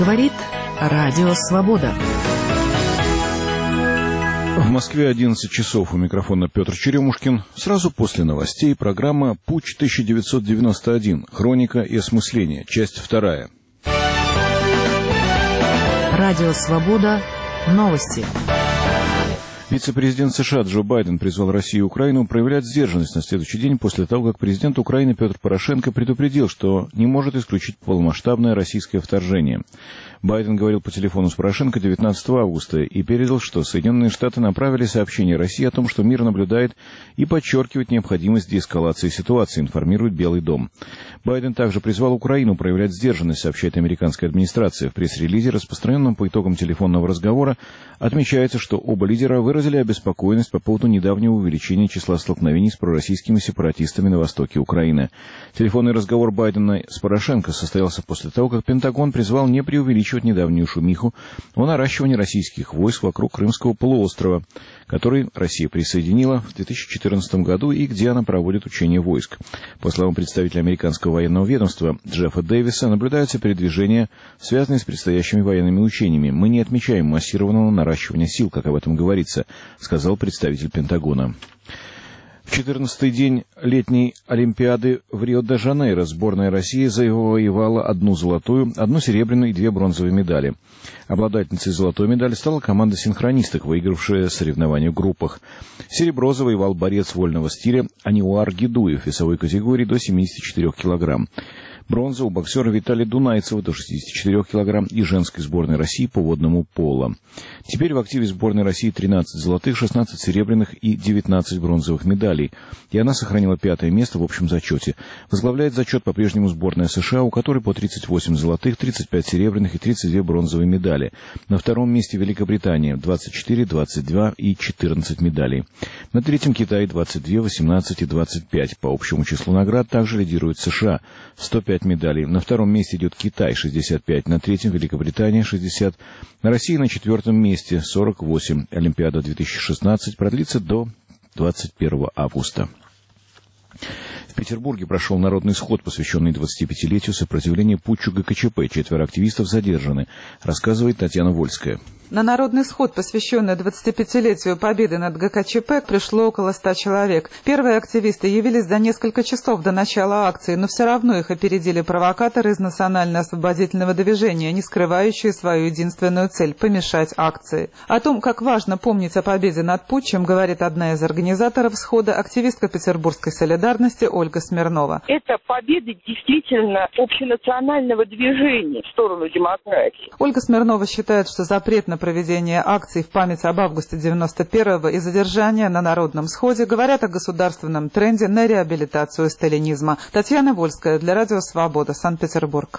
Говорит Радио Свобода. В Москве 11 часов. У микрофона Петр Черемушкин. Сразу после новостей программа «Путч 1991. Хроника и осмысление». Часть 2. Радио Свобода. Новости. Вице-президент США Джо Байден призвал Россию и Украину проявлять сдержанность на следующий день после того, как президент Украины Петр Порошенко предупредил, что не может исключить полномасштабное российское вторжение. Байден говорил по телефону с Порошенко 19 августа и передал, что Соединенные Штаты направили сообщение России о том, что мир наблюдает и подчеркивает необходимость деэскалации ситуации, информирует Белый дом. Байден также призвал Украину проявлять сдержанность, сообщает американская администрация. В пресс-релизе, распространенном по итогам телефонного разговора, отмечается, что оба лидера выразили обеспокоенность по поводу недавнего увеличения числа столкновений с пророссийскими сепаратистами на востоке Украины. Телефонный разговор Байдена с Порошенко состоялся после того, как Пентагон призвал не преувеличивать недавнюю шумиху о наращивании российских войск вокруг Крымского полуострова, который Россия присоединила в 2014 году и где она проводит учения войск. По словам представителя американского военного ведомства Джеффа Дэвиса, наблюдаются передвижения, связанные с предстоящими военными учениями. «Мы не отмечаем массированного наращивания сил, как об этом говорится», сказал представитель Пентагона. В 14-й день летней Олимпиады в Рио-де-Жанейро сборная России завоевала 1 золотую, 1 серебряную и 2 бронзовые медали. Обладательницей золотой медали стала команда синхронисток, выигравшая соревнования в группах. Серебро завоевал борец вольного стиля Аниуар Гидуев в весовой категории до 74 килограмм. Бронза у боксера Виталия Дунайцева до 64 килограмм и женской сборной России по водному поло. Теперь в активе сборной России 13 золотых, 16 серебряных и 19 бронзовых медалей, и она сохранила 5-е место в общем зачете. Возглавляет зачет по-прежнему сборная США, у которой по 38 золотых, 35 серебряных и 32 бронзовые медали. На 2-м месте Великобритания 24, 22 и 14 медалей. На 3-м Китай 22, 18 и 25. По общему числу наград также лидирует США 105 медалей. На 2-м месте идет Китай 65, на 3-м Великобритания 60, на России на 4-м месте 48. Олимпиада 2016 продлится до 21 августа. В Петербурге прошел народный сход, посвященный 25-летию сопротивления путчу ГКЧП. 4 активистов задержаны, рассказывает Татьяна Вольская. На народный сход, посвященный 25-летию победы над ГКЧП, пришло около 100 человек. Первые активисты явились за несколько часов до начала акции, но все равно их опередили провокаторы из Национально-освободительного движения, не скрывающие свою единственную цель – помешать акции. О том, как важно помнить о победе над путчем, говорит одна из организаторов схода, активистка петербургской солидарности Ольга Смирнова. Это победа действительно общенационального движения в сторону демократии. Ольга Смирнова считает, что запрет на проведение акций в память об августе 91-го и задержания на народном сходе говорят о государственном тренде на реабилитацию сталинизма. Татьяна Вольская для Радио Свобода, Санкт-Петербург.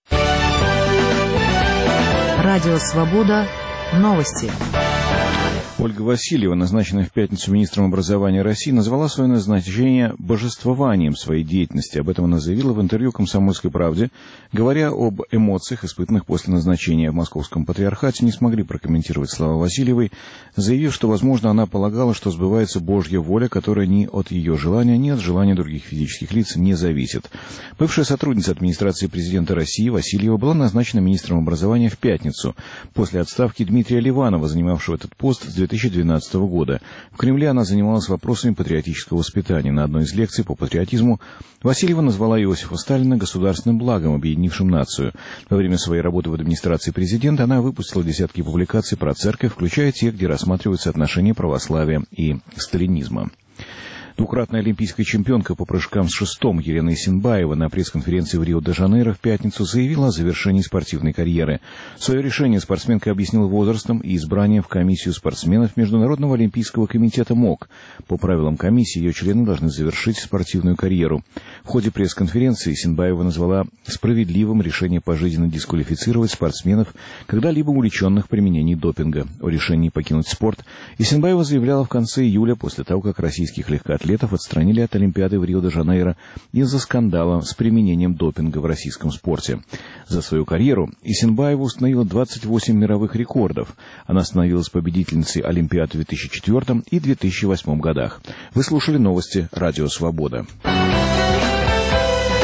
Радио Свобода. Новости. Ольга Васильева, назначенная в пятницу министром образования России, назвала свое назначение божествованием своей деятельности. Об этом она заявила в интервью «Комсомольской правде», говоря об эмоциях, испытанных после назначения в Московском патриархате, не смогли прокомментировать слова Васильевой, заявив, что, возможно, она полагала, что сбывается Божья воля, которая ни от ее желания, ни от желания других физических лиц не зависит. Бывшая сотрудница администрации президента России Васильева была назначена министром образования в пятницу, после отставки Дмитрия Ливанова, занимавшего этот пост с 2012 года. В Кремле она занималась вопросами патриотического воспитания. На одной из лекций по патриотизму Васильева назвала Иосифа Сталина государственным благом, объединившим нацию. Во время своей работы в администрации президента она выпустила десятки публикаций про церковь, включая те, где рассматриваются отношения православия и сталинизма. Двукратная олимпийская чемпионка по прыжкам с шестом Елена Исенбаева на пресс-конференции в Рио-де-Жанейро в пятницу заявила о завершении спортивной карьеры. Свое решение спортсменка объяснила возрастом и избранием в комиссию спортсменов Международного олимпийского комитета МОК. По правилам комиссии ее члены должны завершить спортивную карьеру. В ходе пресс-конференции Исенбаева назвала справедливым решение пожизненно дисквалифицировать спортсменов, когда-либо увлеченных применением допинга. О решении покинуть спорт Исенбаева заявляла в конце июля, после того, как российских легкоатлетов отстранили от Олимпиады в Рио-де-Жанейро из-за скандала с применением допинга в российском спорте. За свою карьеру Исенбаева установила 28 мировых рекордов. Она становилась победительницей Олимпиад в 2004 и 2008 годах. Вы слушали новости «Радио Свобода».